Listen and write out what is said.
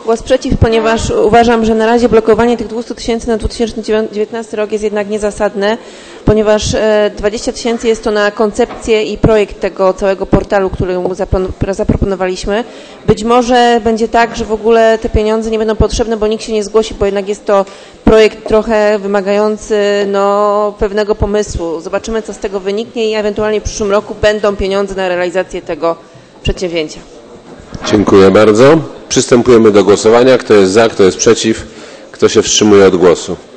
Głos przeciw, ponieważ uważam, że na razie blokowanie tych 200 000 na 2019 rok jest jednak niezasadne, ponieważ 20 000 jest to na koncepcję i projekt tego całego portalu, który mu zaproponowaliśmy. Być może będzie tak, że w ogóle te pieniądze nie będą potrzebne, bo nikt się nie zgłosi, bo jednak jest to projekt trochę wymagający pewnego pomysłu. Zobaczymy, co z tego wyniknie i ewentualnie w przyszłym roku będą pieniądze na realizację tego przedsięwzięcia. Dziękuję bardzo. Przystępujemy do głosowania. Kto jest za, kto jest przeciw, kto się wstrzymuje od głosu?